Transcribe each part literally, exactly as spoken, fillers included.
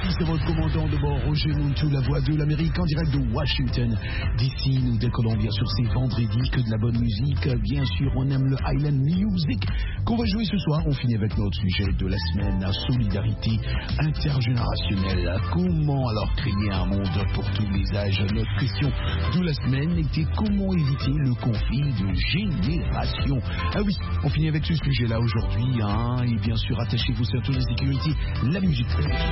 Ici c'est votre commandant de bord, Roger Montou, la voix de l'Amérique en direct de Washington. D'ici nous décollons bien sûr ces vendredis que de la bonne musique. Bien sûr on aime le Highland Music qu'on va jouer ce soir. On finit avec notre sujet de la semaine, la solidarité intergénérationnelle. Comment alors créer un monde pour tous les âges? Notre question de la semaine était comment éviter le conflit de génération. Ah oui, on finit avec ce sujet-là aujourd'hui, hein, et bien sûr attachez vos ceintures de sécurité, la musique.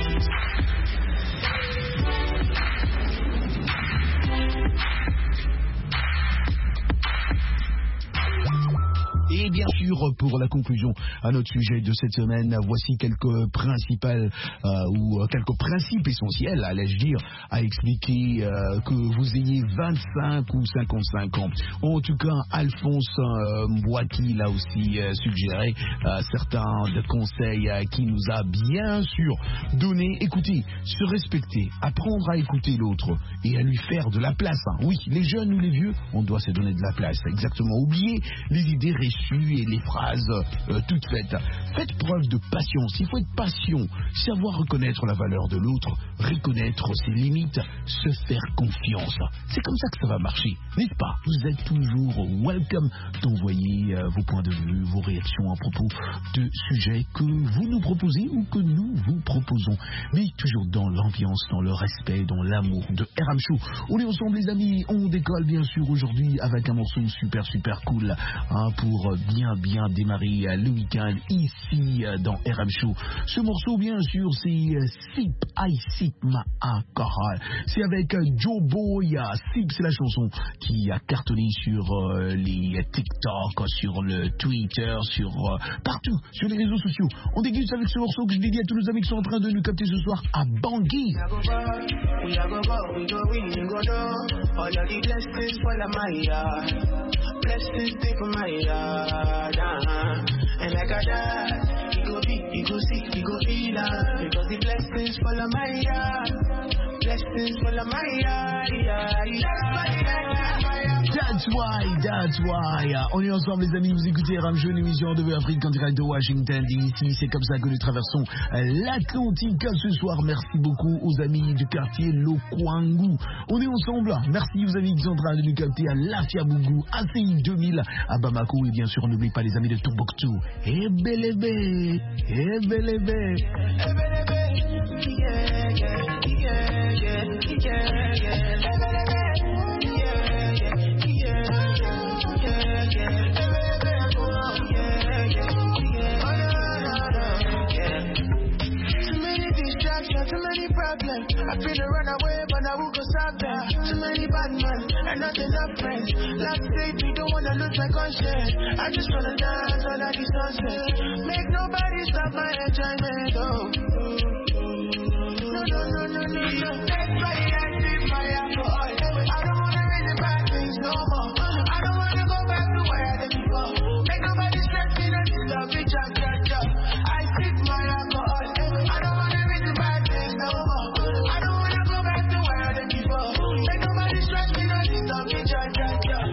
Et bien sûr, pour la conclusion à notre sujet de cette semaine, voici quelques principales euh, ou quelques principes essentiels, allais-je dire, à expliquer euh, que vous ayez vingt-cinq ou cinquante-cinq ans. En tout cas, Alphonse euh, Mbouaki l'a aussi euh, suggéré euh, certains de conseils euh, qu'il nous a bien sûr donné. Écoutez, se respecter, apprendre à écouter l'autre et à lui faire de la place. Hein. Oui, les jeunes ou les vieux, on doit se donner de la place. Exactement. Oubliez les idées reçues et les phrases euh, toutes faites. Faites preuve de patience. Il faut être patient, savoir reconnaître la valeur de l'autre, reconnaître ses limites, se faire confiance. C'est comme ça que ça va marcher, n'est-ce pas? Vous êtes toujours welcome d'envoyer euh, vos points de vue, vos réactions à propos de sujets que vous nous proposez ou que nous vous proposons. Mais toujours dans l'ambiance, dans le respect, dans l'amour de R M Show. On est ensemble les amis, on décolle bien sûr aujourd'hui avec un morceau super super cool hein, pour bien bien démarrer le week-end ici dans R M Show. Ce morceau bien sûr c'est Sip I Sip Ma Alcohol. C'est avec Joe Boy. Sip c'est la chanson qui a cartonné sur euh, les TikTok, sur le Twitter, sur euh, partout, sur les réseaux sociaux. On déguste avec ce morceau que je dédie à tous nos amis qui sont en train de nous capter ce soir à Bangui. And like I died, you go be, you go see, you go feel her. Because the blessings fall on my yard. Blessings fall on my yard, yeah, yeah. That's why, that's why. On est ensemble les amis, vous écoutez R M Show, une émission de Afrique en direct de Washington D C. C'est comme ça que nous traversons l'Atlantique ce soir. Merci beaucoup aux amis du quartier Lokwangu. On est ensemble. Merci aux amis qui sont en train de nous capter à Lafiabougou, A C I deux mille à Bamako. Et bien sûr, n'oubliez pas les amis de Tombouctou. Et Belébé, et Belébé. Yeah, yeah, yeah, yeah, yeah, yeah. Too many problems, I feel to run away, but I will go solve them. Too many bad men, and not enough friends. Like safety, don't wanna lose my conscience. I just wanna dance under the sunset. Make nobody stop my enjoyment, oh. No, no, no, no, no, no. That's why I sip my alcohol. I don't wanna read the bad things no more. I don't wanna go back to where I did before. Make nobody stress me, no need love, bitch, I'm just up. I sip my alcohol. I don't wanna read the bad things no more. I don't wanna go back to where I did before. Make nobody stress me, no need love, bitch, I'm just up.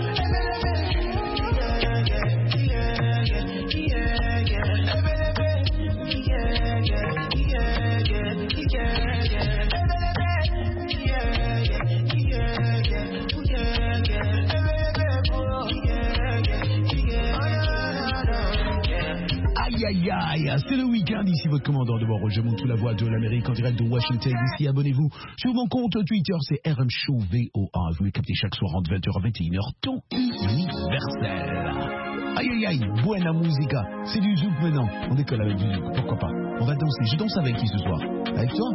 Aïe aïe aïe, c'est le week-end, ici votre commandant de bord, Roger Montou, la voix de l'Amérique en direct de Washington. Ici, abonnez-vous sur mon compte Twitter, c'est R M Show V O A. Vous les captez chaque soir entre vingt heures et vingt et une heures, temps universel. Aïe aïe aïe, buena musica, c'est du zouk maintenant. On décolle avec du zouk, pourquoi pas. On va danser, je danse avec qui ce soir? Avec toi?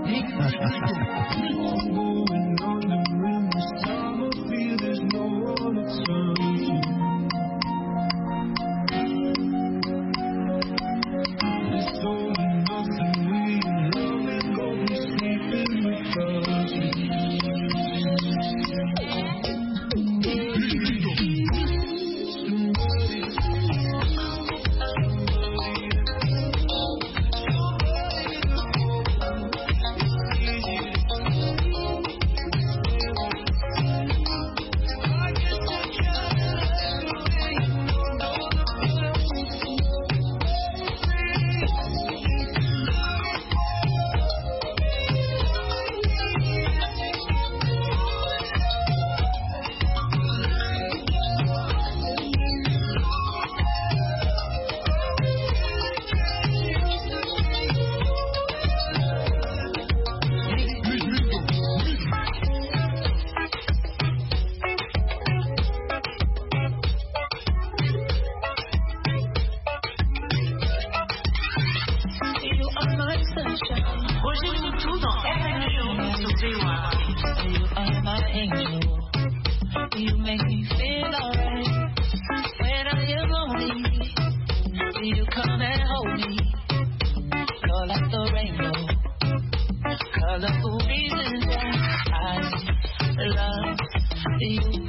You are my angel. You make me feel alright. When I am lonely, you come and hold me. You're like the rainbow, colorful reasons that I love you.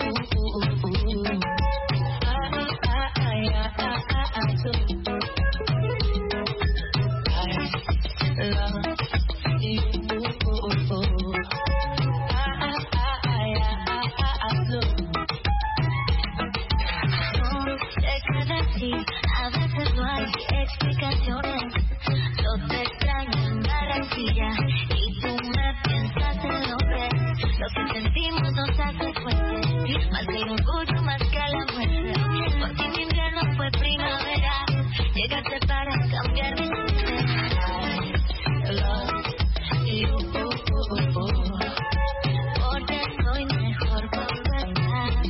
I, I, I, I, I, I do. I love you. A veces no hay explicaciones. Yo te extraño en Barranquilla y tú me piensas en Londres. Lo que sentimos nos hace fuertes, más que el orgullo, más que la muerte. Por ti mi invierno fue primavera. Llegaste para cambiar mi mente. I love you, porque soy mejor por verdad.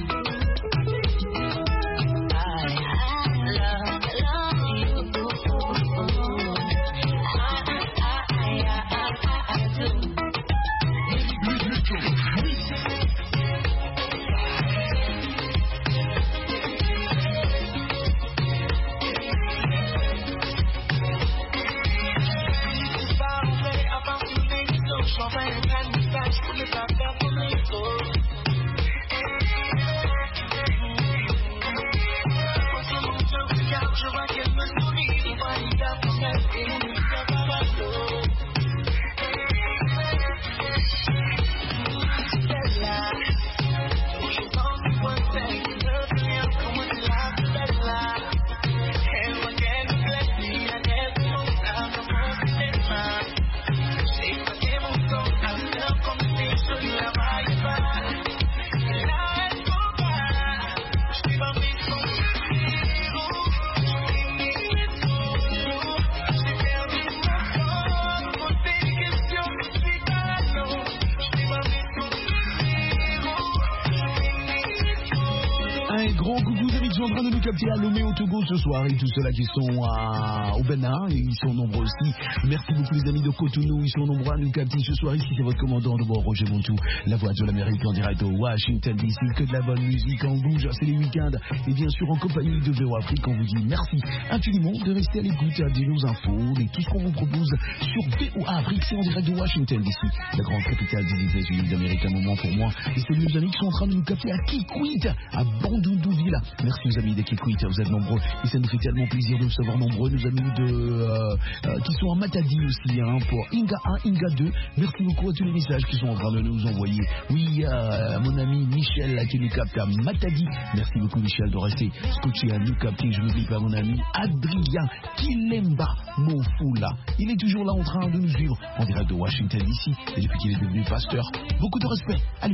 À Lomé au Togo ce soir et tous ceux-là qui sont à, au Bénin, et ils sont nombreux aussi. Merci beaucoup les amis de Cotonou, ils sont nombreux à nous capter ce soir. Ici c'est votre commandant de bord Roger Montou, la voix de l'Amérique en direct de Washington D C. Que de la bonne musique en bouge, c'est les week-ends et bien sûr en compagnie de V O Afrique. On vous dit merci infiniment de rester à l'écoute de nos infos et tout ce qu'on vous propose sur V O Afrique. C'est en direct de Washington D C, la grande capitale des États-Unis d'Amérique. Un moment pour moi et c'est nos amis qui sont en train de nous capter à Kikwit, à Bandundouville. Merci aux amis de Kikwit. Vous êtes nombreux et ça nous fait tellement plaisir de vous savoir nombreux. Nos amis de, euh, euh, qui sont en Matadi aussi, hein, pour Inga un, Inga deux. Merci beaucoup à tous les messages qui sont en train de nous envoyer. Oui, euh, mon ami Michel là, qui nous capte à Matadi. Merci beaucoup Michel de rester scotché à nous capter. Je n'oublie pas mon ami Adrien Kilemba Mofula. Il est toujours là en train de nous suivre en direct de Washington D C et depuis qu'il est devenu pasteur. Beaucoup de respect. Allez.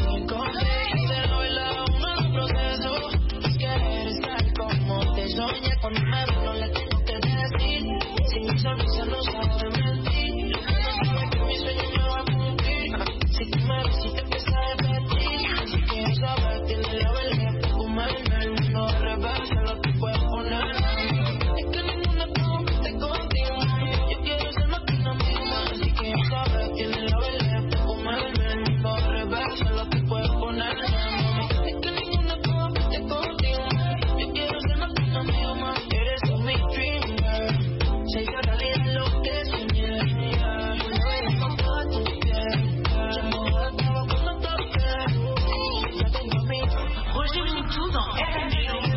Soñé cuando me ve no le tengo que decir. Si mi sonrisa no sabe mentir, no sabe que mi sueño me va a cumplir. Si tú me ves y te empiezas a repetir, así que esa vez tiene la habilidad de comerme el mundo al revés, se lo te puedes poner. Es que ninguna compite contigo, yo quiero ser más que una amiga, así que esa vez tiene la habilidad de comerme el mundo al revés, se lo te puedes poner. Es que ninguna compite contigo, yo quiero ser más que una amiga, eres mi dream girl, se hizo realidad lo que soñé, yo no voy a comprar tu piel, ya no voy a acabar cuando toque, ya tengo mi aujourd'hui tout dans R and B.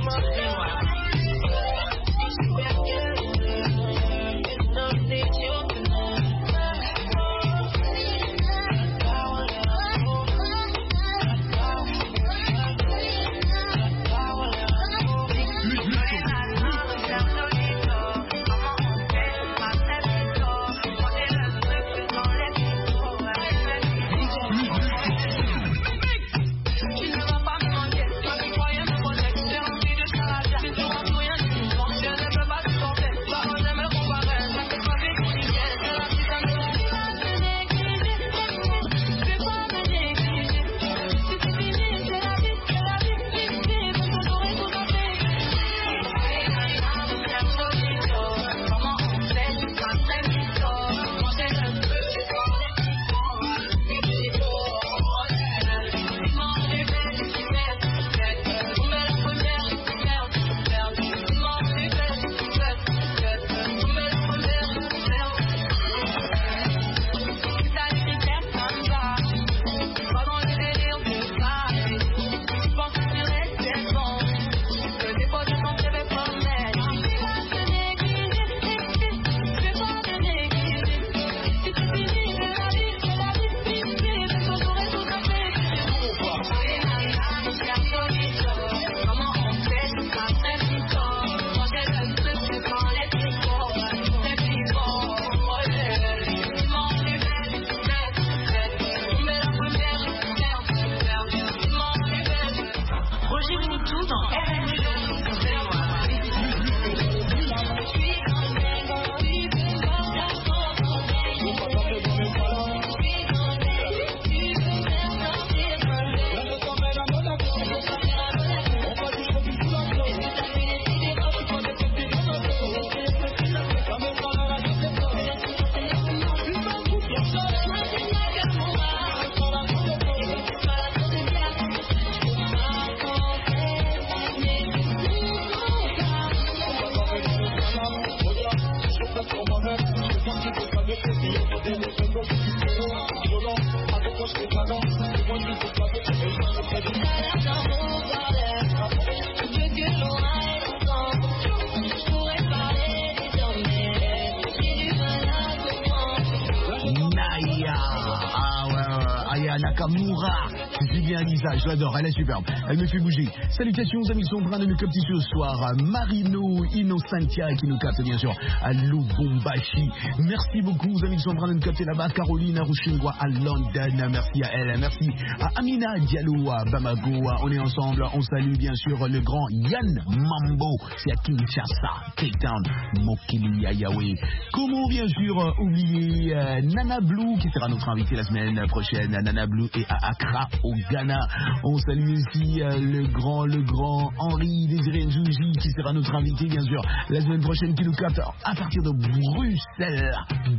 Nakamura, c'est bien Lisa, je l'adore, elle est superbe, elle me fait bouger. Salutations aux amis, sont en train de nous capter ce soir. Marino Innocentia qui nous capte bien sûr à Lubumbashi. Merci beaucoup aux amis qui sont en train de nous capter là-bas. Caroline Arushingwa à London, merci à elle. Merci à Amina Diallo à Bamako. On est ensemble, on salue bien sûr le grand Yann Mambo, c'est à Kinshasa, Cape Town, Mokili Ayawe. Comment bien sûr oublier euh, Nana Blue qui sera notre invité la semaine prochaine. Nana Blue et à Accra au Ghana. On salue aussi euh, le grand, le grand Henri Désiré Njouji qui sera notre invité bien sûr la semaine prochaine, qui nous capte à partir de Bruxelles,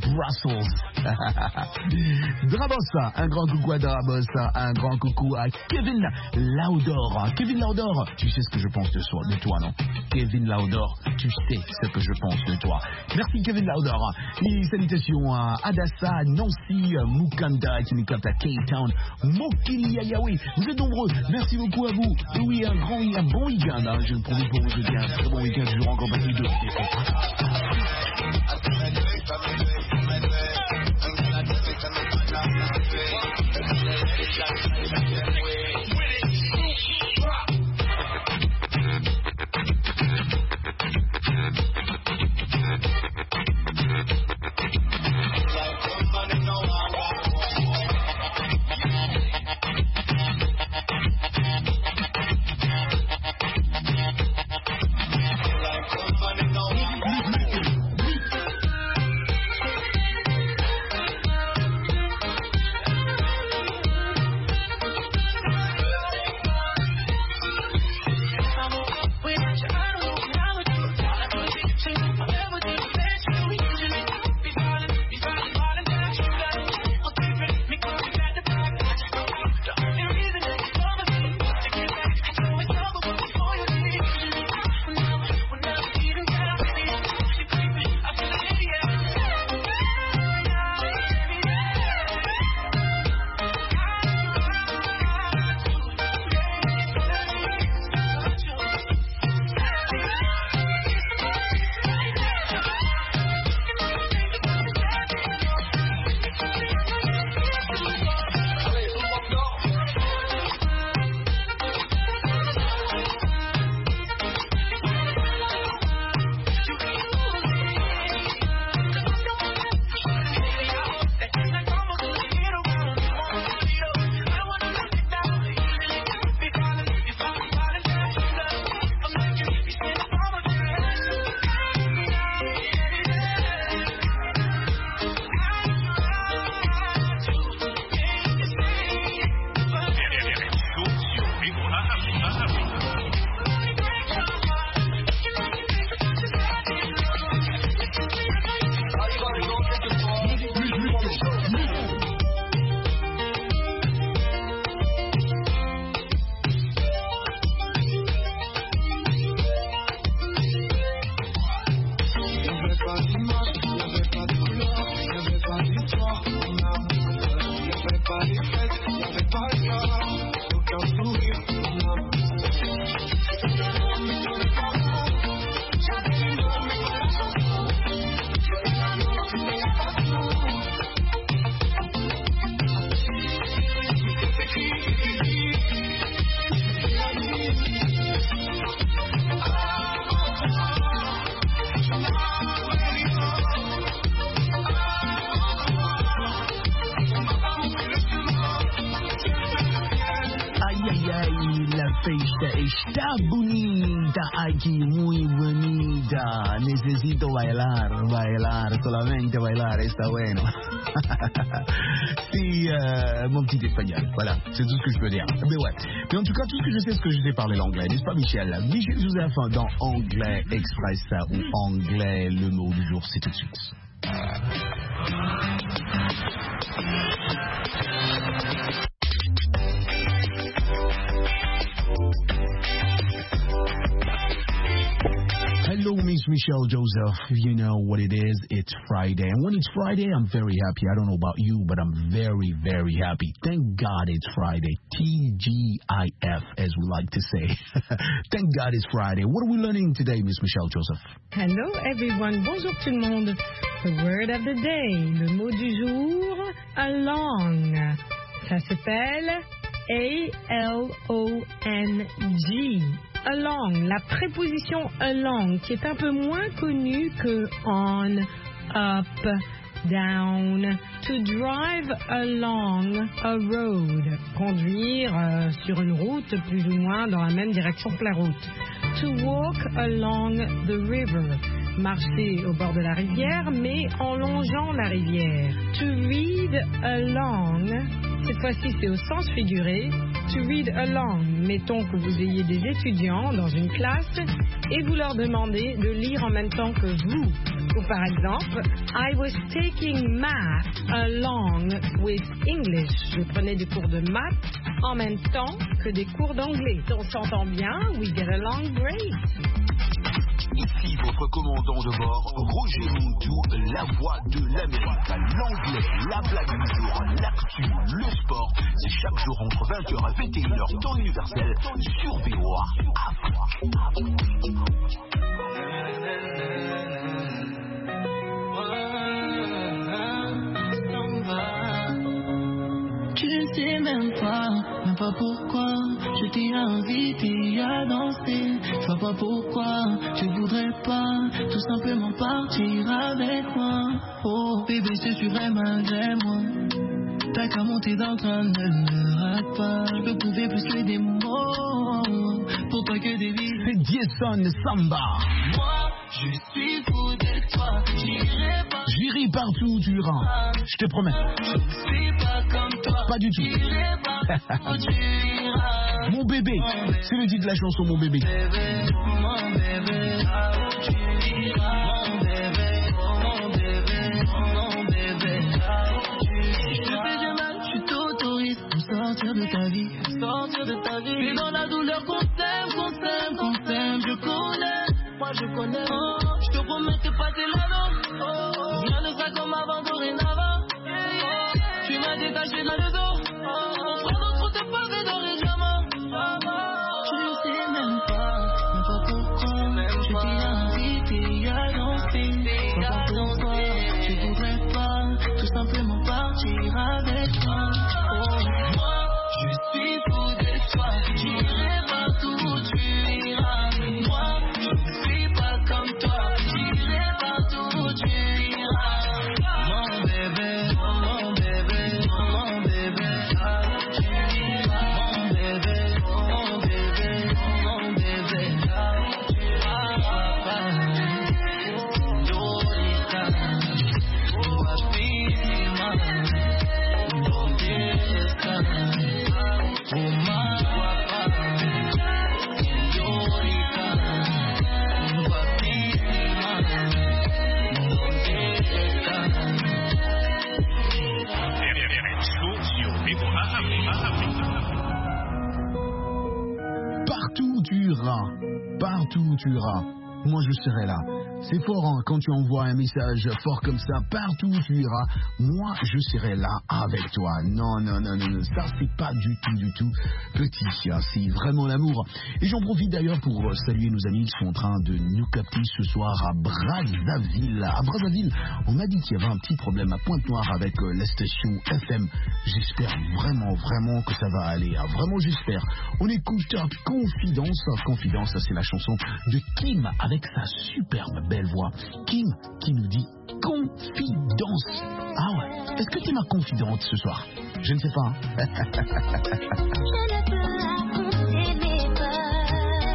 Brussels. Drabos, un grand coucou à Drabos, un grand coucou à Kevin Laudor. Kevin Laudor, tu sais ce que je pense de, soi, de toi, non? Kevin Laudor, tu sais ce que je pense de toi. Merci Kevin Laudor. Et salutations à Adassa, Nancy, Mukanda qui nous capte à Cape Town, Mokili Ayawe. Vous êtes nombreux, merci beaucoup à vous. Oui, un grand, un bon week-end. Hein. Je ne promets pas vous jeter un très bon week-end, je vous rends compagnie de. Like Está bonita, aquí muy bonita. Necesito bailar, bailar, solamente bailar, está bueno. C'est euh, mon petit espagnol, voilà, c'est tout ce que je peux dire. Mais ouais, mais en tout cas, tout ce que je sais, c'est que je sais parler l'anglais, n'est-ce pas Michel? Michel Joseph dans Anglais Express ou Anglais, le mot du jour, c'est tout de suite. Hello, Miss Michelle Joseph. You know what it is. It's Friday. And when it's Friday, I'm very happy. I don't know about you, but I'm very, very happy. Thank God it's Friday. T G I F, as we like to say. Thank God it's Friday. What are we learning today, Miss Michelle Joseph? Hello, everyone. Bonjour tout le monde. The word of the day. Le mot du jour, along. Ça s'appelle A L O N G. Along, la préposition along, qui est un peu moins connue que on, up, down. To drive along a road, conduire euh, sur une route plus ou moins dans la même direction que la route. To walk along the river, marcher au bord de la rivière, mais en longeant la rivière. To read along, cette fois-ci c'est au sens figuré. To read along, mettons que vous ayez des étudiants dans une classe et vous leur demandez de lire en même temps que vous. Ou par exemple, I was taking math along with English. Je prenais des cours de maths en même temps que des cours d'anglais. On s'entend bien, we get along great. Ici votre commandant de bord, Roger Montou, la voix de l'Amérique. L'anglais, la blague du jour, l'actu, le sport. C'est chaque jour entre vingt heures et vingt et une heures temps universel sur V O A Afrique. Tu ne sais même pas, même pas pourquoi je t'ai invité à danser. Je vois pas pourquoi je voudrais pas tout simplement partir avec moi. Oh bébé, c'est sûr vrai malgré moi. T'as qu'à monter dans le train, ne le rate pas. Je peux prouver plus que des mots, pour pas que des vies. C'est Jason Samba. Moi, je suis fou de toi. J'irai pas. J'irai partout où tu iras. Je te promets. Je ne suis pas comme toi. Pas du tout. J'irai pas où tu iras. Mon bébé, c'est le titre de la chanson, mon bébé. Mon bébé, mon bébé, là où tu iras. Mon bébé, mon bébé, mon bébé, là où tu iras. Si je te fais du mal, je t'autorise à sortir de ta vie, sortir de ta vie. Et dans la douleur qu'on s'aime, qu'on s'aime, qu'on s'aime, je connais, moi je connais. Oh, je te promets de passer l'anneau. Oh, oh, rien ne sera comme avant, dorénavant. Oh, tu m'as détaché dans le dos. Oh, oh, notre route est pavée d'or et diamant. Oh, oh, tu ne sais même pas, même pas pourquoi. Je t'ai invité à danser. Même pas pourquoi. Je voudrais pas tout simplement partir avec toi. Oh, moi, je suis fou de toi. J'irai partout où tu iras. Moi, je ne suis pas comme toi. J'irai partout où tu iras. Mon bébé, mon bébé, mon bébé, là où tu iras. Mon bébé, mon bébé, mon bébé, là où tu iras. Lolita, guapísima, ¿dónde estás? Oh, más guapa, señorita, guapísima, ¿dónde estás? Partout où tu iras, partout où tu iras, moi je serai là. C'est fort hein, quand tu envoies un message fort comme ça, partout où tu iras, moi je serai là avec toi. Non, non, non, non, non, ça c'est pas du tout, du tout petit, hein, c'est vraiment l'amour. Et j'en profite d'ailleurs pour saluer nos amis qui sont en train de nous capter ce soir à Brazzaville. À Brazzaville, on m'a dit qu'il y avait un petit problème à Pointe-Noire avec euh, la station F M. J'espère vraiment, vraiment que ça va aller. Hein. Vraiment, j'espère. On écoute Confidence. Confidence, c'est la chanson de Kim avec sa superbe belle voix. Kim qui nous dit confidence. Ah ouais. Est-ce que tu es ma confidente ce soir? Je ne sais pas. Hein. Je ne peux raconter mes peurs.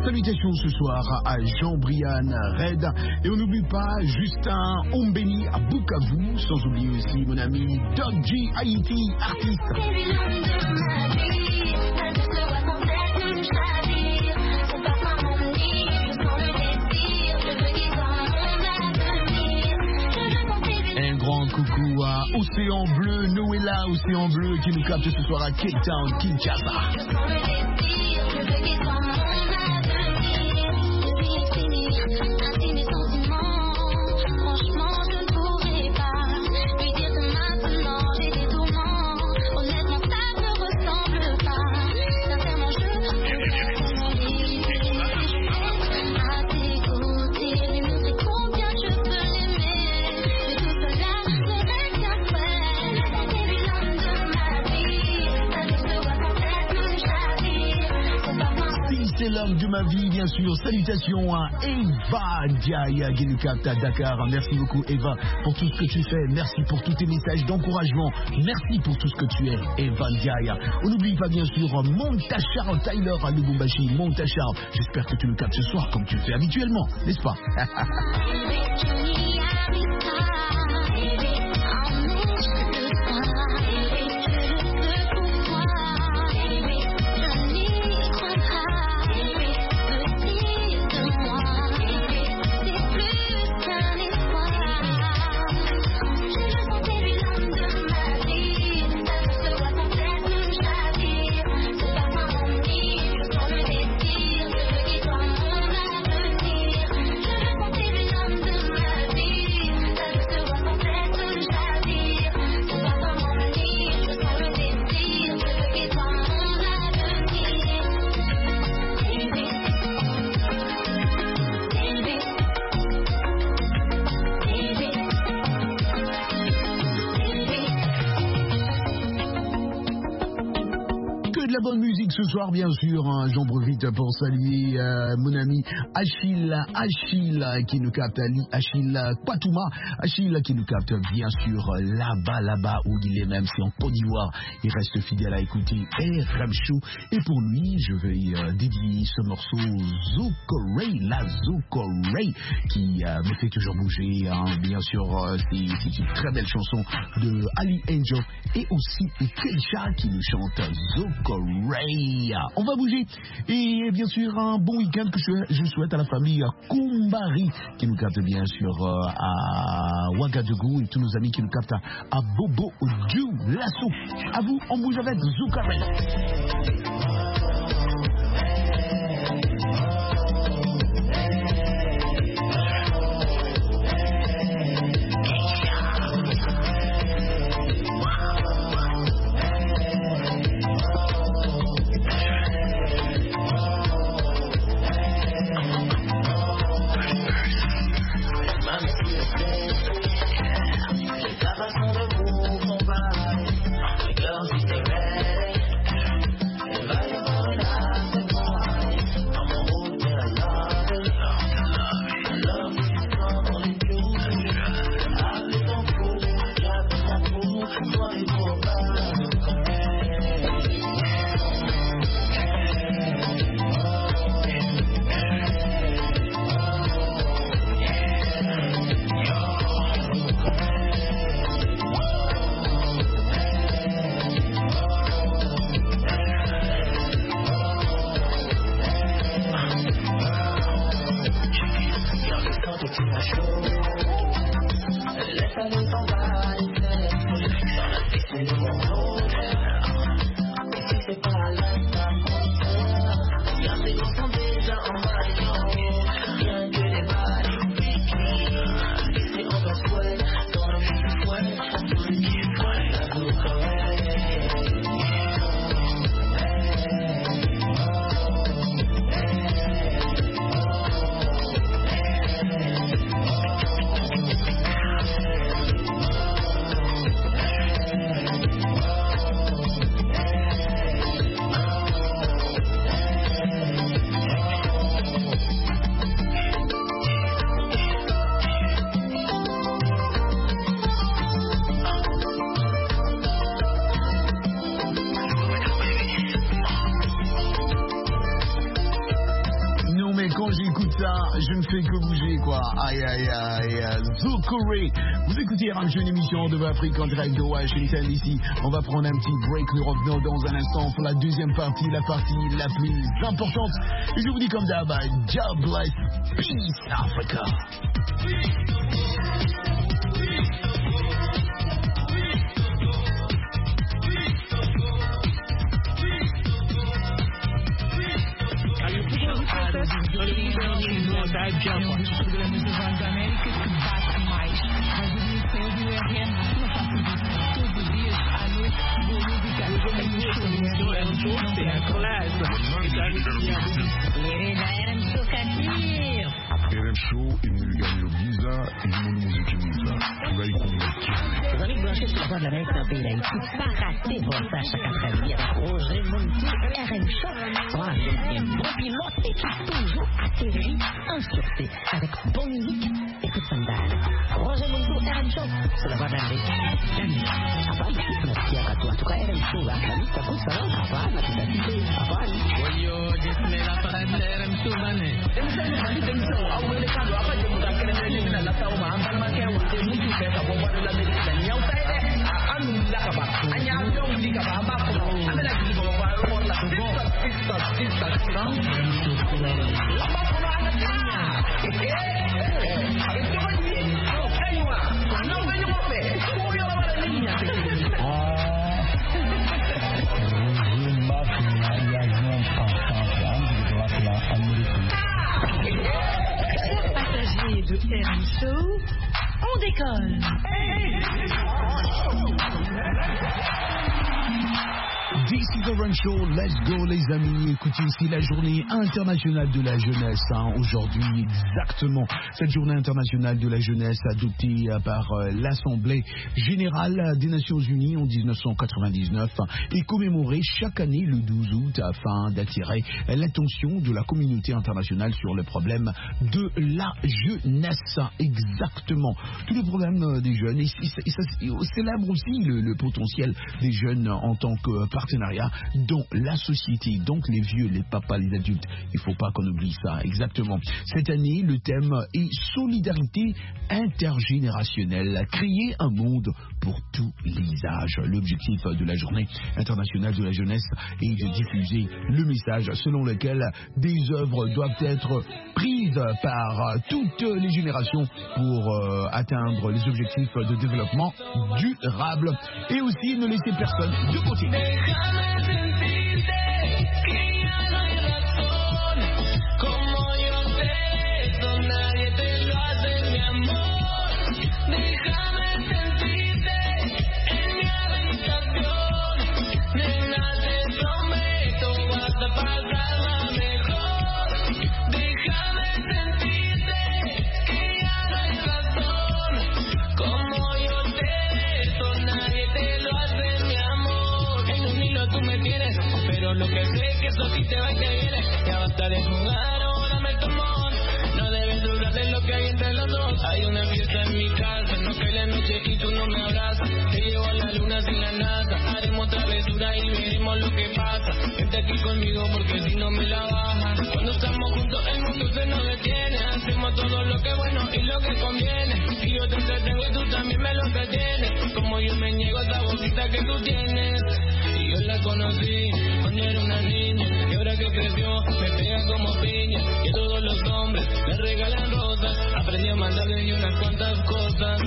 Salutations ce soir à Jean-Brian Red. Et on n'oublie pas Justin Ombeni à Bukavu. Sans oublier aussi mon ami Doug G. Haïti, artiste. Un grand coucou à Océan Bleu, Noëlla, Océan Bleu qui nous capte ce soir à Cape Town, Kinshasa. C'est l'homme de ma vie, bien sûr. Salutations à Eva Diaye qui nous capte à Dakar. Merci beaucoup, Eva, pour tout ce que tu fais. Merci pour tous tes messages d'encouragement. Merci pour tout ce que tu es, Eva Diaye. On n'oublie pas, bien sûr, Montachar Tyler à Lubumbashi. Montachar, j'espère que tu nous captes ce soir comme tu le fais habituellement, n'est-ce pas? Ce soir, bien sûr, hein, j'en profite pour saluer euh, mon ami Achille, Achille qui nous capte, Achille Kwatouma, Achille qui nous capte bien sûr là-bas, là-bas où il est, même si en Côte d'Ivoire, il reste fidèle à écouter R M Show. Et pour lui, je vais euh, dédier ce morceau Zokorei, la Zokorei, qui euh, me fait toujours bouger. Hein. Bien sûr, euh, c'est, c'est une très belle chanson de Ali Angel et aussi Keisha qui nous chante Zokorei. On va bouger et bien sûr un bon week-end que je, je souhaite à la famille Kumbari qui nous capte bien sûr euh, à Ouagadougou et tous nos amis qui nous captent à, à Bobo Dioulasso. À vous, on bouge avec Zokorei. Giza, je ne fais que bouger quoi. Aïe aïe aïe. Zokore. Vous écoutez R M Show, une émission de Afrique en direct de Washington ici. On va prendre un petit break, nous revenons dans un instant pour la deuxième partie, la partie la plus importante. Et je vous dis comme d'hab, God bless, peace Africa. R M Show, ele ganhou Giza e o mundo musique Giza. Vai com Vamos brancher sur la voie de l'Amérique d'un pays d'Haïti. Pas rater votre chaque après-midi avec Roger Monti, R M Show. Voilà, un bon pilote et qui toujours atterrit en sûreté avec bonne musique et coup de sandales. Roger Monti, R M Show, sur la voie de l'Amérique. La musique. Après, notre pierre à toi. En tout cas, R M Show, la musique, ça coûte ça. Après, la petite après. Oyo, disney la parade de R M Show, mané. Passagers de R M Show, on décolle. This is the Run Show, let's go les amis. Écoutez, c'est la journée internationale de la jeunesse. Hein. Aujourd'hui, exactement, cette journée internationale de la jeunesse adoptée par euh, l'Assemblée générale des Nations Unies en dix-neuf cent quatre-vingt-dix-neuf et commémorée chaque année le douze août afin d'attirer l'attention de la communauté internationale sur le problème de la jeunesse. Exactement, tous les problèmes des jeunes et, et, et ça célèbre aussi le, le potentiel des jeunes en tant que partenariat dans la société, donc les vieux, les papas, les adultes, il ne faut pas qu'on oublie ça, exactement. Cette année, le thème est solidarité intergénérationnelle, créer un monde pour tous les âges. L'objectif de la journée internationale de la jeunesse est de diffuser le message selon lequel des œuvres doivent être prises par toutes les générations pour euh, atteindre les objectifs de développement durable et aussi ne laisser personne de côté. Déjame sentirte, que ya no hay razón, como yo sé, eso nadie te lo hace, mi amor. Déjame sentirte en mi habitación, nena, te prometo, vas a pasarla mejor. Déjame sentirte, que ya no hay razón, como yo sé, eso nadie te lo hace, mi amor. Tú me tienes, pero lo que sé es que eso sí te va y te viene. Ya basta de jugar, ahora me tomó. No debes dudar de lo que hay entre los dos. Hay una fiesta en mi casa, no cae la noche y tú no me abrazas. Te llevo a la luna sin la NASA. Haremos travesura y veremos lo que pasa. Vente aquí conmigo porque si no me la baja. Cuando estamos juntos el mundo se nos detiene. Hacemos todo lo que es bueno y lo que conviene. Y yo te entretengo y tú también me lo entretienes. Como yo me niego a esa boquita que tú tienes. Yo la conocí cuando era una niña y ahora que creció me pega como piña. Que todos los hombres me regalan rosas. Aprendí a mandarle unas cuantas cosas.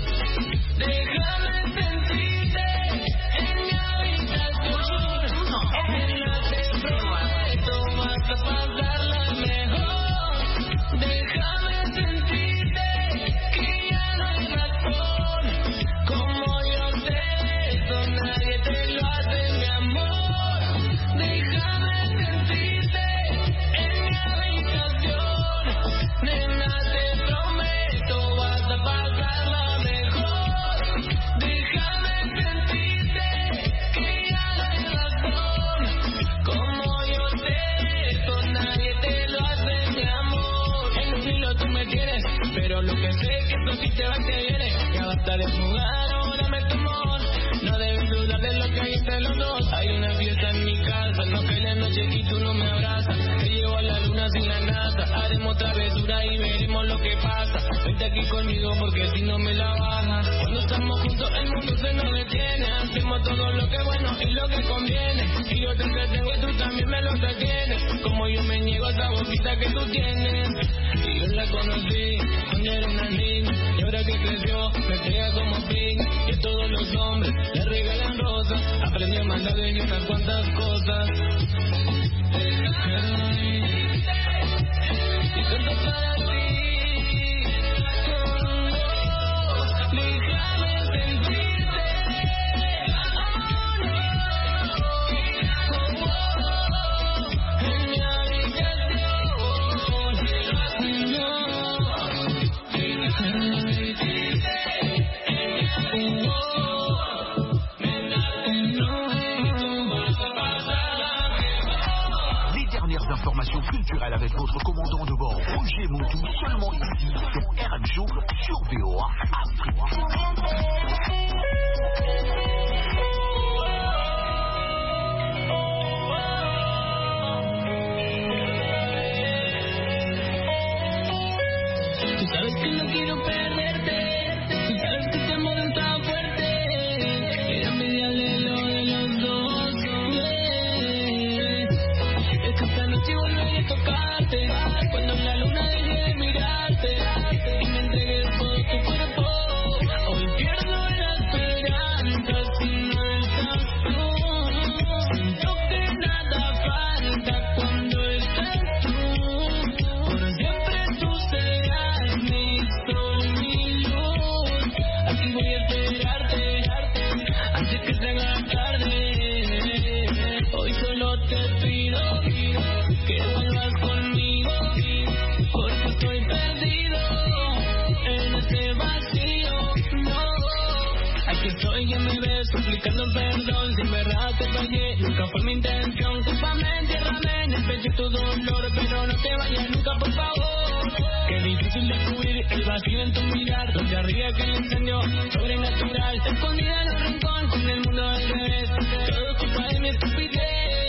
Déjame sentirte en mi habitación. En la te prometo vas a pasarla mejor. Déjame sentirte que ya no hay razón. Como yo sé, eso nadie te lo hace. Déjame sentirte en mi habitación, nena, te prometo vas a pasarla mejor. Déjame sentirte que ya no hay razón, como yo sé, eso nadie te lo hace, mi amor. En un hilo tú me tienes, pero lo que sé es que eso sí te va y te viene. Ya basta de jugar, ahora me tomó. No debes dudar de lo que hay entre los dos. Hay una fiesta en mi casa, no cae la noche y tú no me abrazas. Te llevo a la luna sin la nata. Haremos travesura y veremos lo que pasa. Vente aquí conmigo porque si no me la baja. Cuando estamos juntos el mundo se nos detiene. Hacemos todo lo que es bueno y lo que conviene. Y yo te entretengo y tú también me lo retienes. Como yo me niego a esa boquita que tú tienes. Y yo la conocí cuando era una niña. Y ahora que creció me pega como pin. Y a todos los hombres le regalan rosas. Aprendí a mandar de unas cuantas cosas. Y canto para ti. Déjame sentirte. En mi habitación. Les dernières informations culturelles avec votre commandant de bord, Roger Montou, seulement ici, sur R M Show, sur V O A Afrique. Tú sabes que no quiero perderte. Tú sabes que este amor está fuerte. Era envidiable lo de los dos. Yeah. Es que esta noche volveré a tocarte. Cuando la luna deje de mirarte y me entregues todo tu cuerpo. Hoy pierdo la esperanza si no estás tú. Siento que nada falta cuando estás tú. Por siempre tú serás mi sol, mi luz. Aquí voy a esperarte antes que se haga tarde. Hoy solo te pido que vuelvas conmigo, porque estoy perdido en este vacío. No, aquí estoy, ya me ves suplicando perdón. Si en verdad te fallé, nunca fue mi intención. Cúlpame, entiérrame en el pecho tu dolor, pero no te vayas nunca, por favor. Qué difícil descubrir el vacío en tu mirar, donde arriba que el incendio sobrenatural, escondida en un rincón con el mundo al revés. Todo es culpa de mi estupidez.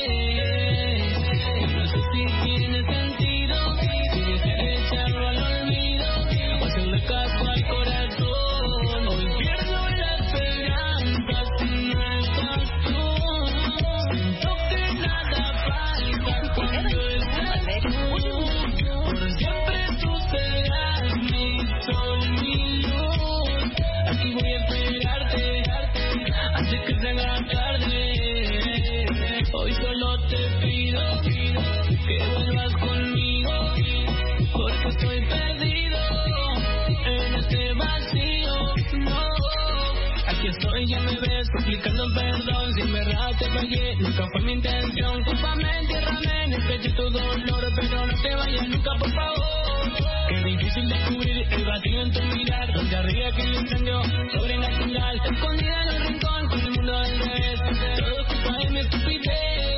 No sé si tiene sentido, si desear echarlo al olvido o hacerle caso al corazón. Hoy pierdo la esperanza si no estás tú. Siento que nada falta cuando estás tú. Por siempre tú serás mi sol, mi luz. Aquí voy a esperarte antes que se haga tarde. Hoy solo te pido que vuelvas conmigo, porque estoy perdido en este vacío. No, aquí estoy, ya me ves suplicando perdón. Si en verdad te fallé, nunca fue mi intención. Cúlpame, entiérrame en el pecho tu dolor, pero no te vayas nunca, por favor. Qué difícil descubrir el vacío en tu mirar, donde arriba que el incendio sobrenatural, escondida en un rincón con el mundo al revés. Todo es culpa de mi estupidez.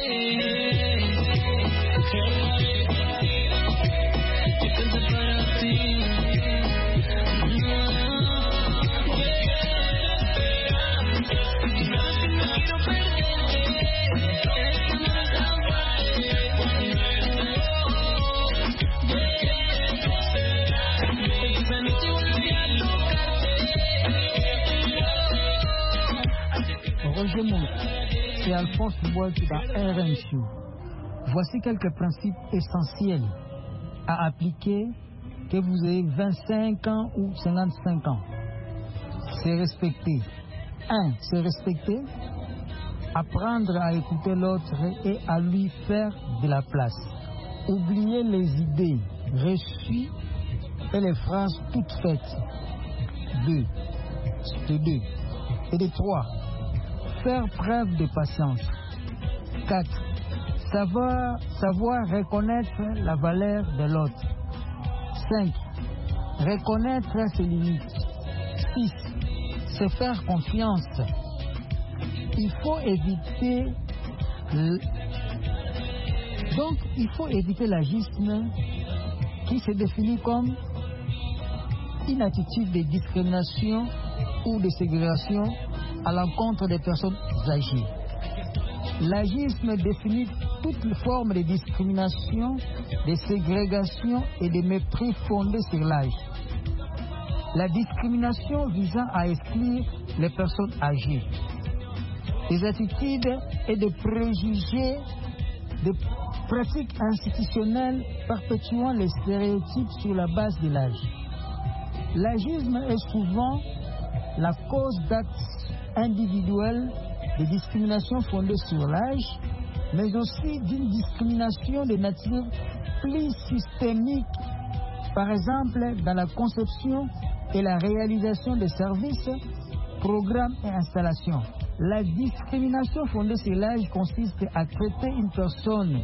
Yo canto para ti. No, esperanza. Tú sabes que no quiero perderte. Este amor es tan fuerte. Esta noche volveré a tocarte. Roger Montou, c'est Alphonse Dubois qui va R M Show. Voici quelques principes essentiels à appliquer, que vous ayez vingt-cinq ans ou cinquante-cinq ans. C'est respecter. Un, c'est respecter, apprendre à écouter l'autre et à lui faire de la place. Oublier les idées reçues et les phrases toutes faites. Deux. De deux. Et de trois. Faire preuve de patience. Quatre. Savoir, savoir reconnaître la valeur de l'autre. Cinq. Reconnaître ses limites. Six. Se faire confiance. Il faut éviter le... donc il faut éviter l'agisme qui se définit comme une attitude de discrimination ou de ségrégation à l'encontre des personnes âgées. L'agisme définit toutes les formes de discrimination, de ségrégation et de mépris fondés sur l'âge. La discrimination visant à exclure les personnes âgées. Des attitudes et des préjugés, des pratiques institutionnelles perpétuant les stéréotypes sur la base de l'âge. L'agisme est souvent la cause d'actes individuels de discrimination fondée sur l'âge, mais aussi d'une discrimination de nature plus systémique, par exemple dans la conception et la réalisation des services, programmes et installations. La discrimination fondée sur l'âge consiste à traiter une personne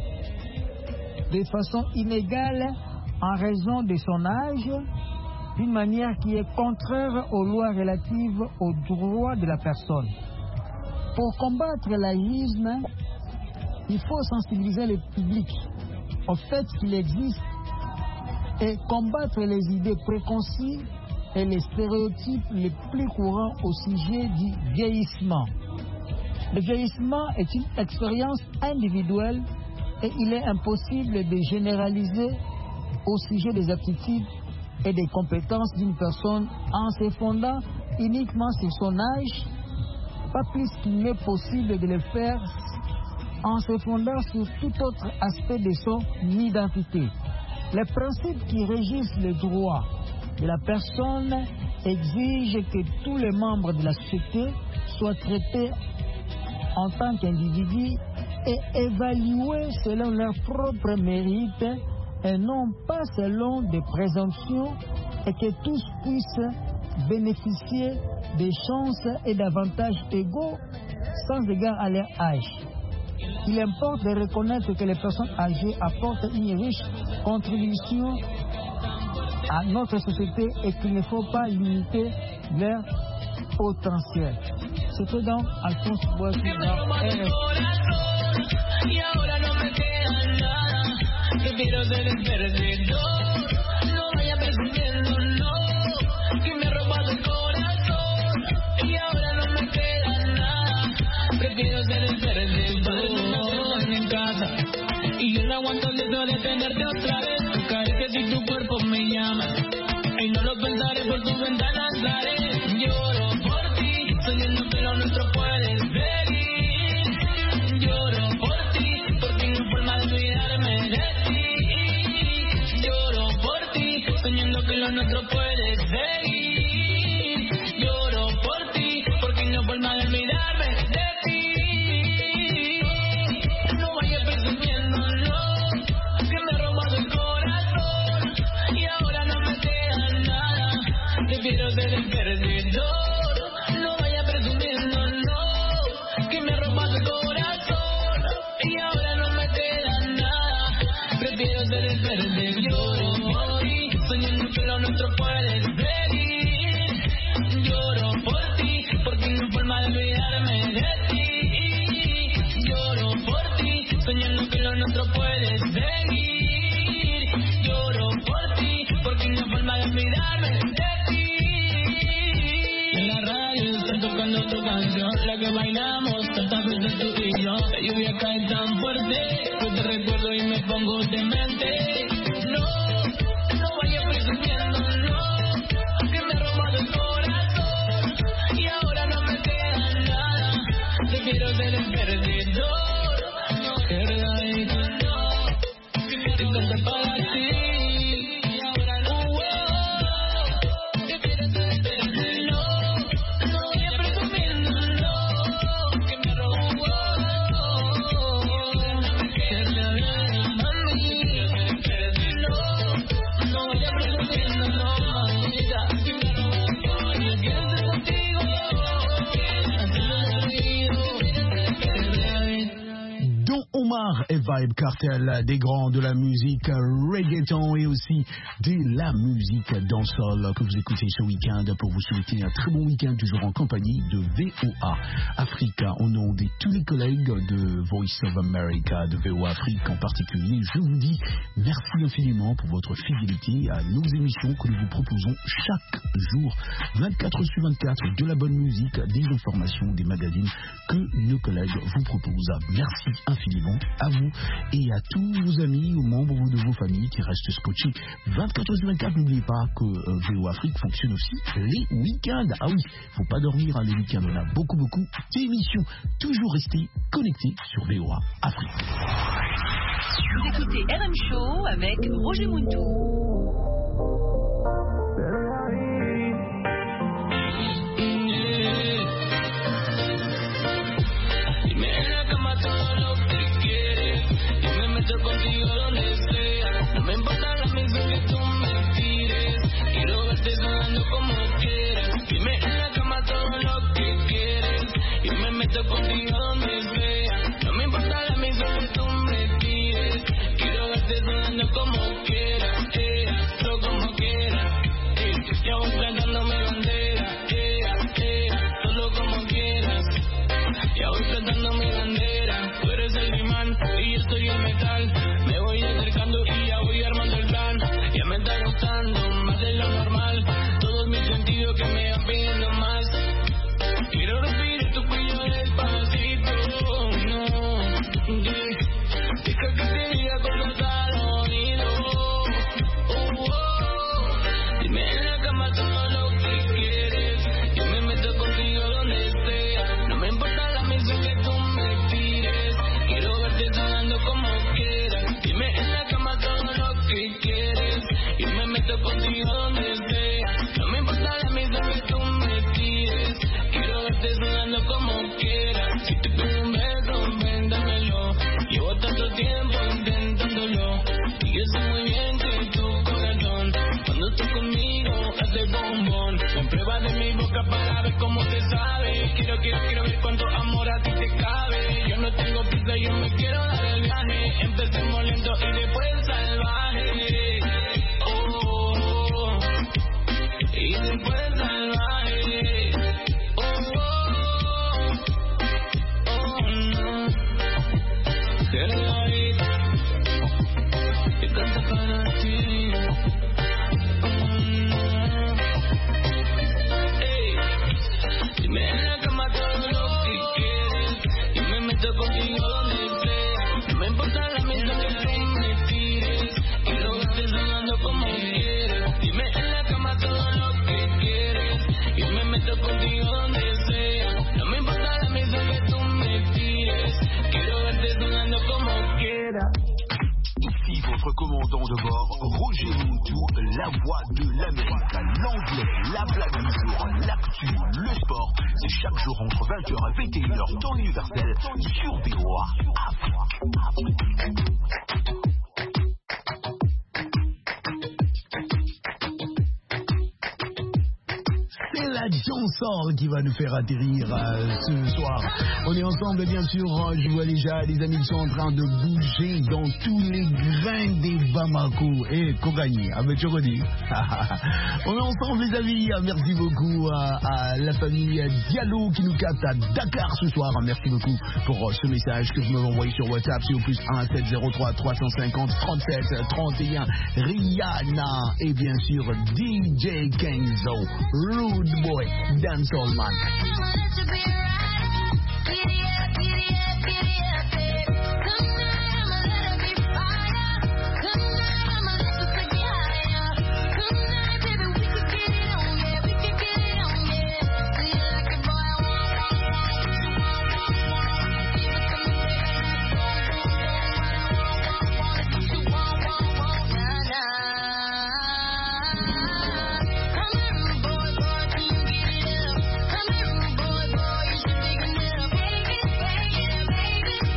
de façon inégale en raison de son âge, d'une manière qui est contraire aux lois relatives aux droits de la personne. Pour combattre l'agisme, il faut sensibiliser le public au fait qu'il existe et combattre les idées préconçues et les stéréotypes les plus courants au sujet du vieillissement. Le vieillissement est une expérience individuelle et il est impossible de généraliser au sujet des aptitudes et des compétences d'une personne en se fondant uniquement sur son âge, pas plus qu'il n'est possible de le faire en se fondant sur tout autre aspect de son identité. Les principes qui régissent les droits de la personne exigent que tous les membres de la société soient traités en tant qu'individus et évalués selon leurs propres mérites et non pas selon des présomptions, et que tous puissent bénéficier des chances et d'avantages égaux sans égard à leur âge. Il importe de reconnaître que les personnes âgées apportent une riche contribution à notre société et qu'il ne faut pas limiter leur potentiel. C'était donc Alphonse Boissy dans R F I. Prefiero ser el perdedor, no vaya presumiendo, no, que me ha robado el corazón y ahora no me queda nada. Prefiero ser el perdedor en casa y yo no aguanto el deseo de tenerte otra vez. Tu caricias y tu cuerpo me llaman y no lo pensaré, por tu ventana entraré. Lloro por ti, soñando que lo nuestro puede seguir. Lloro por ti, porque no hay forma de olvidarme de ti. Soñando que lo nuestro puede seguir. Lloro por ti, porque no hay forma de olvidarme de ti. No vayas presumiendo, no, que me ha robado el corazón y ahora no me queda nada. Prefiero ser el perdedor. No vayas presumiendo, no, que me ha robado el corazón y ahora no me queda nada. Prefiero ser el perdedor. Soñando que lo nuestro puede seguir. Lloro por ti, porque no hay forma de olvidarme de ti. Lloro por ti, soñando que lo nuestro puede seguir. Lloro por ti, porque no hay forma de olvidarme de ti. En la radio está tocando tu canción, la que bailamos tantas veces tú y yo. La lluvia cae tan fuerte, yo te recuerdo y me pongo demente. Quiero ser el perdedor, no quiero ir, no, entonces para ti, y ahora no, oh, yo quiero ser el perdedor, no voy a presumiendo, no, que me robó, no me quiero ir, mami, quiero ser el perdedor, no voy a presumiendo, no, mamita, que me robó, yo quiero ser contigo, Omar et Vibe Cartel, des grands de la musique reggaeton et aussi de la musique dancehall que vous écoutez ce week-end pour vous souhaiter un très bon week-end, toujours en compagnie de V O A Africa. Au nom de tous les collègues de Voice of America, de V O A Afrique en particulier, je vous dis merci infiniment pour votre fidélité à nos émissions que nous vous proposons chaque jour, vingt-quatre sur vingt-quatre, de la bonne musique, des informations, des magazines que nos collègues vous proposent. Merci infiniment à vous. vous et à tous vos amis, aux membres de vos familles qui restent scotchés vingt-quatre heures sur vingt-quatre. N'oubliez pas que euh, V O Afrique fonctionne aussi les week-ends. Ah oui, faut pas dormir hein, les week-ends. On a beaucoup, beaucoup d'émissions. Toujours rester connectés sur V O A Afrique. Vous écoutez R M Show avec Roger Muntou. Contigo donde sea, no me importa la mención que tú me tires, quiero verte sudando como quieras, dime en la cama todo lo que quieres, y me meto contigo donde sea, no me importa la mención que tú me tires, quiero verte sudando como quieras, eh, pero como quieras, eh, ya voy plantando mi bandera, eh, eh, solo como quieras, ya voy plantando mi bandera, tú eres el imán y yo soy el metal. Me voy acercando y ya voy armando el plan. Ya me está gustando más de lo normal. Todos mis sentidos que me van pidiendo más. Quiero respirar tu cuello despacito. No, deja que te diga cosas al oído. Oh, oh. Dime en la cama todo lo que quieres. Yo me meto contigo donde sea. No me importa la mención que tú me tires. Quiero verte sudando como quieras. Dime en la cama todo lo que quieres. Yo me meto contigo donde sea. No me importa la mención que tú me tires. Quiero verte sudando como quieras. Si te pido un beso, ven, dámelo. Llevo tanto tiempo intentándolo. Y yo sé muy bien que tu corazón, cuando estás conmigo, hace bombón. Ven, prueba de mi boca para ver cómo te sabe. Quiero, quiero, quiero ver cuánto amor a ti te cabe. Yo no tengo prisa, yo me quiero dar el viaje. Empecemos lento y después salvaje. Oh, oh, oh. Y después salvaje. Oh, oh, oh, oh, no. Quiero oír que canta para ti. Oh, no. Hey. Dime en la cama todo lo que quieres. Yo me meto contigo donde sea. No me importa la mención que tú me tires. Quiero verte sudando como quieras. Dime en la cama todo lo que quieres. Yo me meto contigo donde sea. No me importa la mención que tú me tires. Quiero verte sudando como quieras. Ici votre commandant de bord, Roger Muntou, la voix de l'Amérique, l'anglais, la blague du jour, l'actu, le sport. C'est chaque jour entre vingt heures et vingt et une heures temps universel sur V O A Afrique. C'est la chanson qui va nous faire atterrir euh, ce soir. On est ensemble, bien sûr. Je vois déjà les amis qui sont en train de bouger dans tous les grains des Bamako. Et Kogani, avec Chokodi. On est ensemble, les amis. Merci beaucoup à, à la famille Diallo qui nous capte à Dakar ce soir. Merci beaucoup pour euh, ce message que vous m'avez envoyé sur WhatsApp. C'est au plus un sept zéro trois trois cent cinquante trente-sept trente et un. Rihanna et bien sûr D J Kenzo. Rude Boy, Dancehall Man. Come here, boy, boy, you should make a little baby, baby, baby.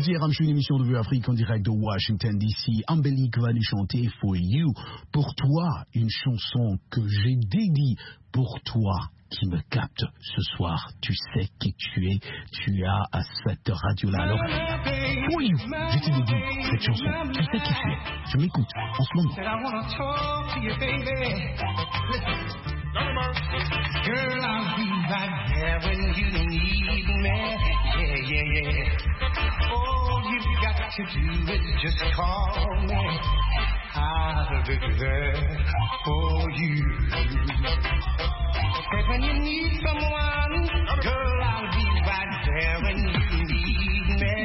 C'est R M Show, une émission de Vue Afrique en direct de Washington D C. Ambelique va nous chanter For You. Pour toi, une chanson que j'ai dédiée pour toi qui me capte ce soir. Tu sais qui tu es, tu as à cette radio-là. Alors, pour you, je te dédie cette chanson. Tu sais qui tu es. Je m'écoute en ce moment. Girl, I'll be right there when you need me. Yeah, yeah, yeah. All you've got to do is just call me. I'll be there for you. And when you need someone, girl, I'll be right there when you need me.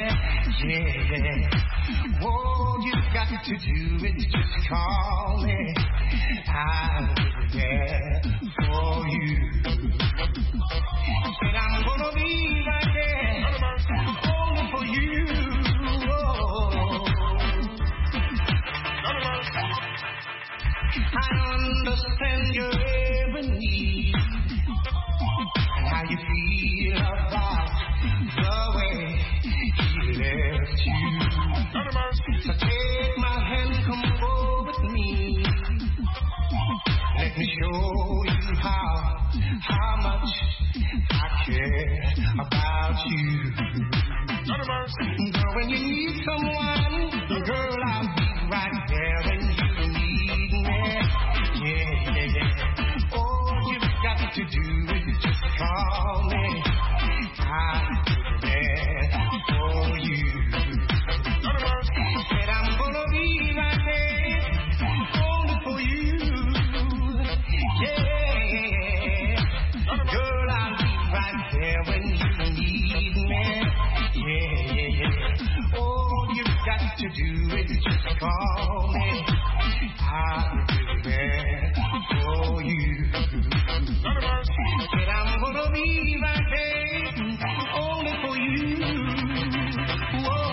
Yeah. All you've got to do is just call me. I'll be there for you. Said I'm gonna be right there only for you. Oh. I understand your every need and how you feel about the way he left you. So take my hand, come go with me. Let me show you how, how much I care about you. Girl, when you need someone, girl, I'll be right there when you need me. Yeah, yeah, yeah. All you've got to do is just call me. I'll be there for you. Said I'm gonna be right there only for you. Yeah, girl, I'll be right there when you need me. Yeah, yeah, yeah. All you've got to do is just call me. I'll be there for you. Said I'm gonna be right there only for you. Whoa.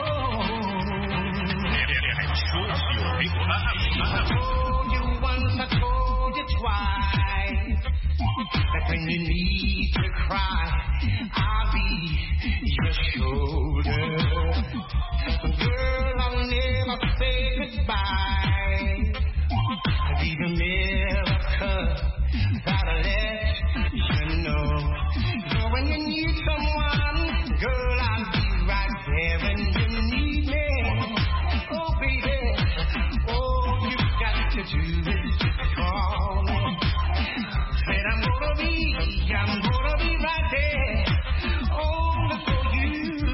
I told you once, I told you twice, that when you need to cry, I'll be your shoulder. Girl, I'll never say goodbye. I'll be the miracle that'll let you know. Girl, when you need someone, girl, I'll be right there when you need me. Oh, baby, all you've got to do is just call me. Said I'm gonna be, I'm gonna be right there, only for you.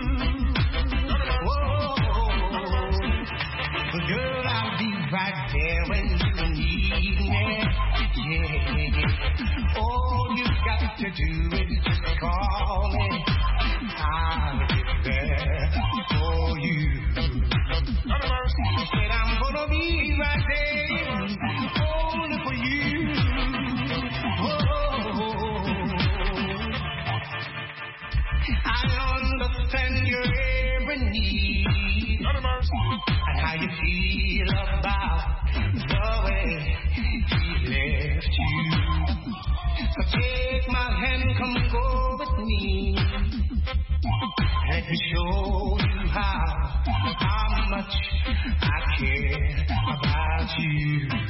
Whoa, girl, I'll be right there when you need me. Yeah, yeah. All you've got to do is just call me. I'll be there for you. Said I'm gonna be right there, only for you. I understand your every need and how you feel about the way he left you. So take my hand, come go with me. Let me show you how, how much I care about you.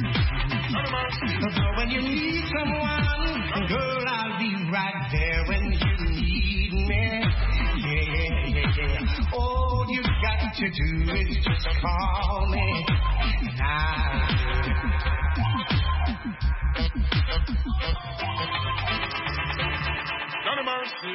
So when you need someone, girl, I'll be right there when you need me. Yeah, yeah, yeah. All you've got to do is just call me. And I'll None of mercy.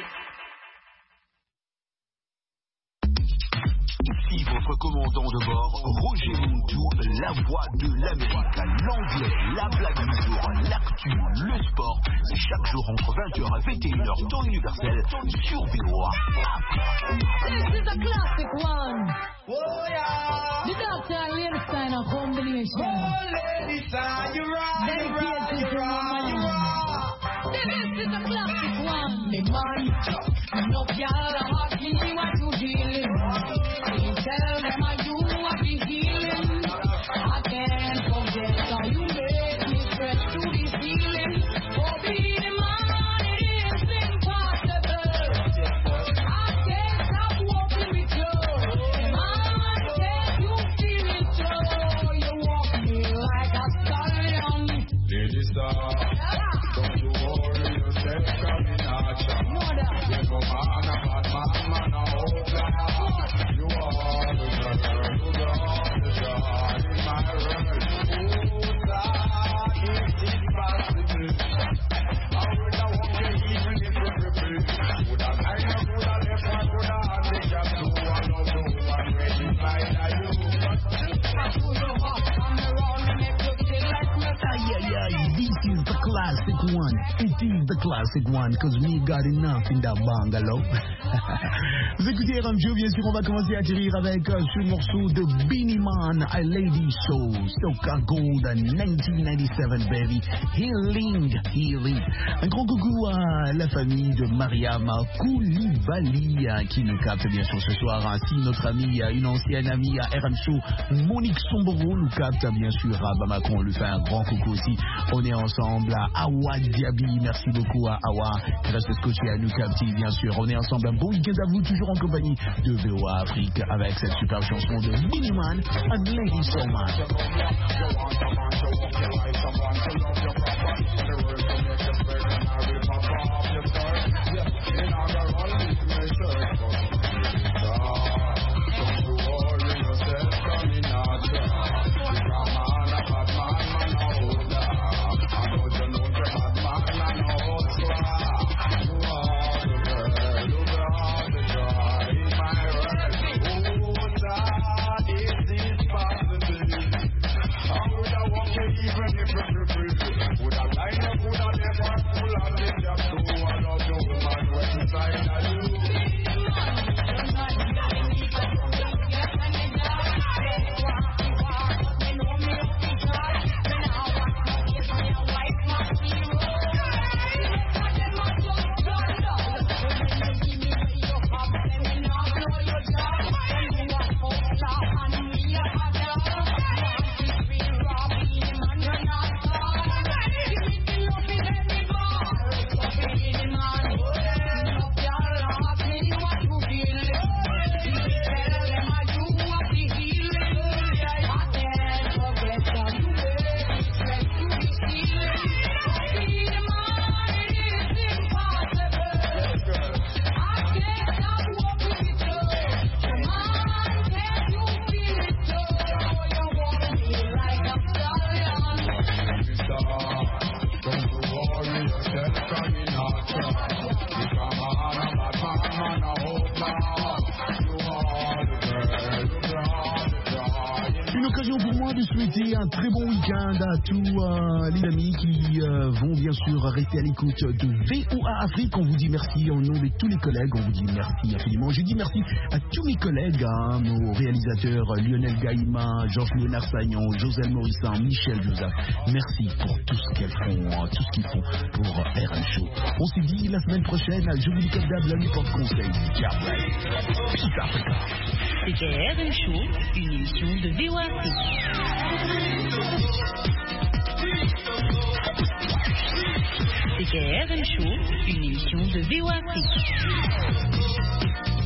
Ici votre commandant de bord, Roger Muntu, la voix de l'Amérique, l'anglais, la blague du jour, l'actu, le sport. C'est chaque jour entre vingt heures et vingt et une heures, temps universel, sur V O A. This is a classic one. Oh yeah. The Doctor Livingston of Combination. Oh, ladies, are you right? Dedicated to woman. This is a classic one. The man, no y'all are asking me what you feeling. You tell them I do what you healing. I can't forget how you make me stretch to the ceiling. For being a man, it is impossible. I can't stop walking with you. it is the classic one, cause me got enough in that bungalow. Vous écoutez R M Show, bien sûr, on va commencer à atterrir avec euh, ce morceau de Beenie Man, A Lady Show, Soca Gold nineteen ninety-seven, baby. Healing, healing. Un grand coucou à la famille de Mariam Koulibaly hein, qui nous capte bien sûr ce soir, ainsi notre amie, une ancienne amie à R M Show, Monique Somboro nous capte bien sûr à Bamako, on lui fait un grand coucou aussi. On est ensemble à Awa Diaby, merci beaucoup à Awa qui reste scotché à nous capter bien sûr. On est ensemble, un bon week-end à vous, toujours en compagnie de V O A Afrique avec cette super chanson de Beenie Man, A Lady So Much. Un très bon week-end à tous euh, les amis qui euh, vont bien sûr rester à l'écoute de V O A Afrique. On vous dit merci au nom de tous les collègues, on vous dit merci infiniment. Je dis merci à tous mes collègues, hein, nos réalisateurs Lionel Gaïma, Georges Léonard Sagnon, Joselle Morissan, Michel Joseph. Merci pour tout ce qu'elles font, tout ce qu'ils font pour R M Show. On s'est dit la semaine prochaine, je vous dis comme d'hab, la porte conseil. Ciao, peace Africa. C'était R M Show, une émission de V O A Afrique. C'était R M Show, une émission de V O A Afrique.